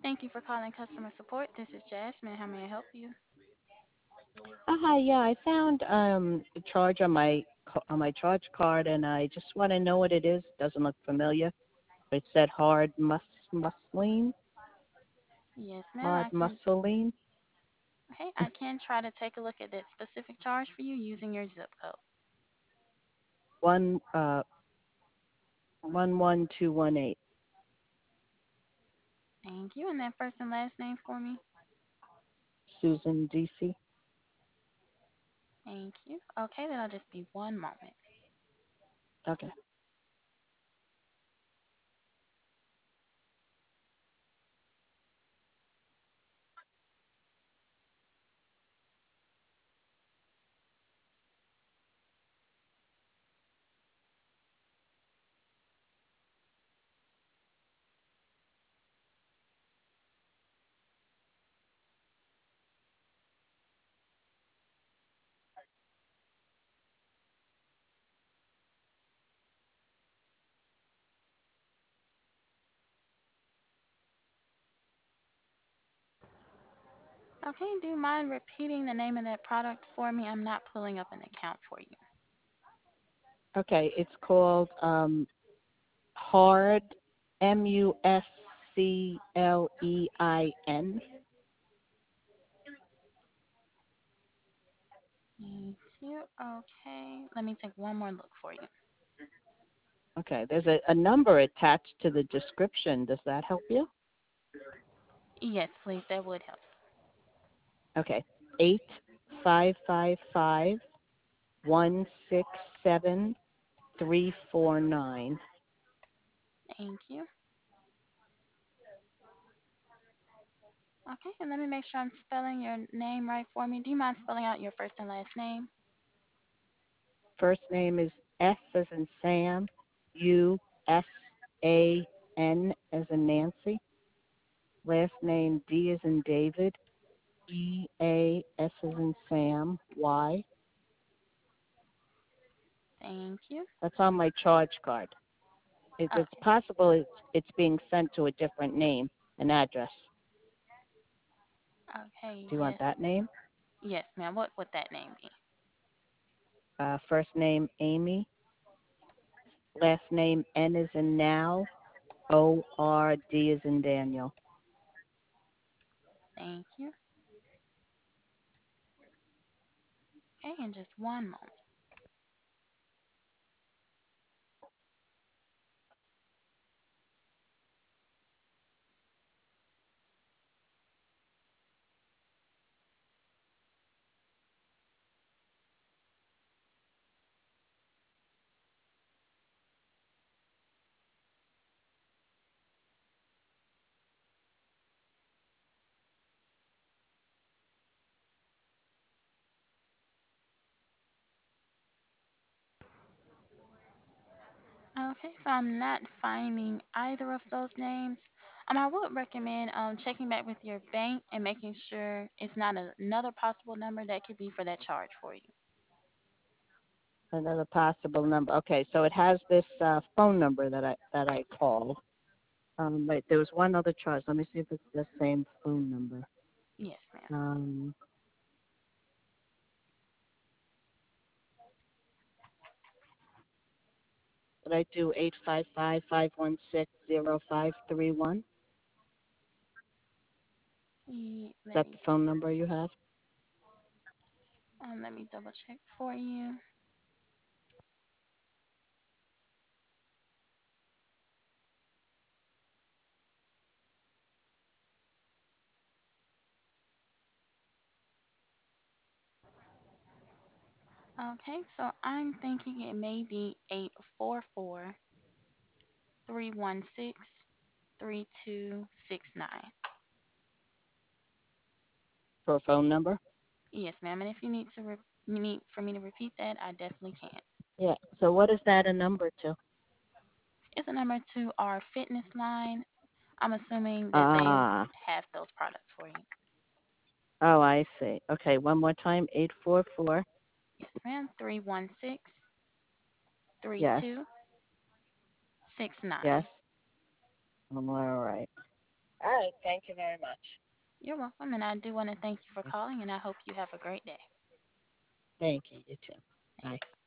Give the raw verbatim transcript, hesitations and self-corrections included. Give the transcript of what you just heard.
Thank you for calling customer support. This is Jasmine. How may I help you? Uh, hi, yeah, I found um a charge on my ca- on my charge card, and I just want to know what it is. Doesn't look familiar. It said hard mus muscline, Yes, ma'am. hard I can. muscline. Okay, I can try to take a look at that specific charge for you using your zip code. One uh one one two one eight. Thank you. And that first and last name for me. Susan D C. Thank you. Okay, that'll just be one moment. Okay. Okay, do you mind repeating the name of that product for me? I'm not pulling up an account for you. Okay. It's called um hard M U S C L E I N. Thank you. Okay, let me take one more look for you. Okay. There's a, a number attached to the description. Does that help you? Yes, please. That would help. Okay. Eight five five five one six seven three four nine. Thank you. Okay, and let me make sure I'm spelling your name right for me. Do you mind spelling out your first and last name? First name is S as in Sam, U S A N as in Nancy. Last name D as in David, E A S as in Sam, Y. Thank you. That's on my charge card. If it's Okay. possible, it's it's being sent to a different name and address. Okay, Do you want yes. that name? Yes, ma'am. What would that name be? Uh, first name Amy. Last name N as in now, O R D as in Daniel. Thank you. Okay, in just one moment. Okay, so I'm not finding either of those names. Um, I would recommend um checking back with your bank and making sure it's not a, another possible number that could be for that charge for you. Another possible number. Okay, so it has this uh, phone number that I that I called. Um, but there was one other charge. Let me see if it's the same phone number. Yes, ma'am. Um, did I do eight five five five one six zero five three one? Is Ye- Let that me the phone number you have? um let me double check for you. Okay, so I'm thinking it may be eight four four three one six three two six nine. For a phone number? Yes, ma'am. And if you need to, re- you need for me to repeat that, I definitely can. Yeah. So what is that a number to? It's a number to our fitness line. I'm assuming that they Ah. have those products for you. Oh, I see. Okay, one more time. Eight four four. Yes, ma'am. Three one six three Yes. two six Yes. nine. All right. All right. Thank you very much. You're welcome, and I do want to thank you for calling, and I hope you have a great day. Thank you. You too. Bye. Thanks.